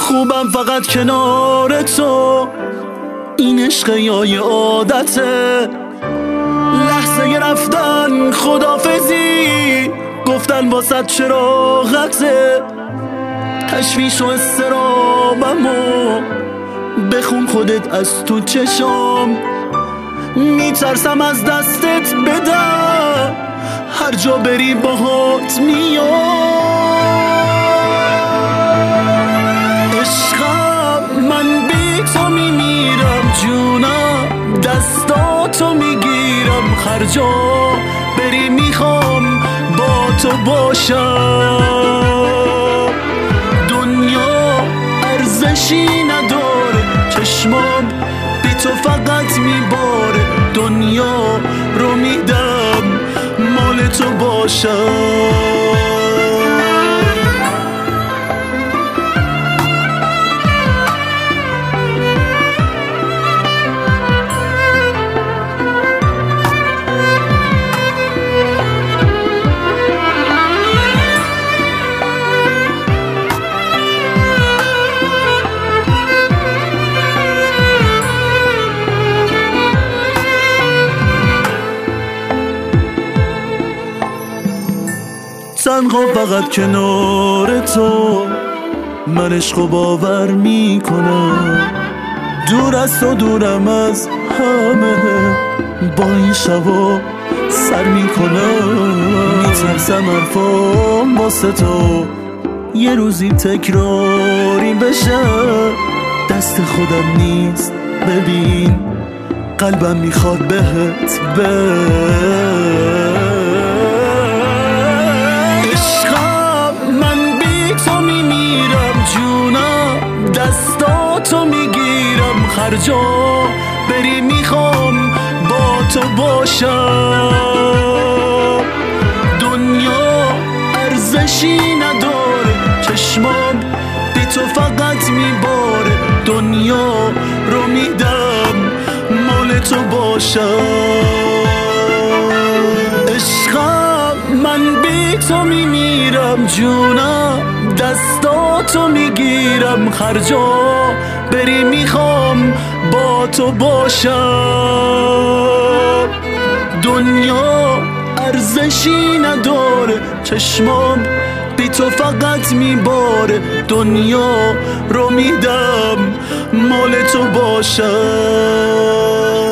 خوبم فقط کنار تو، این عشق یا یه عادته. لحظه رفتن خدافزی، گفتن واسد چراغته. تشویش و استرابمو بخون خودت از تو چشام. میترسم از دستت بدم، هر جا بری باهات میام. عشقم من بی تو میمیرم، جونم دستاتو میگیرم. هر جا بری میخوام با تو باشم. دنیا ارزشی نداره، چشمام بی تو فقط میباره. دنیا رو میدم مال تو باشم. تنها فقط کنار تو من عشقو باور میکنم. دور از تو دورم از همه، با این شبا سر میکنم. میترسم حرفام واسه تو یه روزی تکراری بشه. دست خودم نیست ببین، قلبم میخواد بهت دستاتو میگیرم. هر جا بری میخوام با تو باشم. دنیا ارزشی نداره، چشمام بی تو فقط میباره. دنیا رو میدم مال تو باشم. عشقم من بی تو میمیرم، جونم دستاتو میگیرم. هر جا بری میخوام با تو باشم. دنیا ارزشی نداره، چشمام بی تو فقط میباره. دنیا رو میدم مال تو باشم.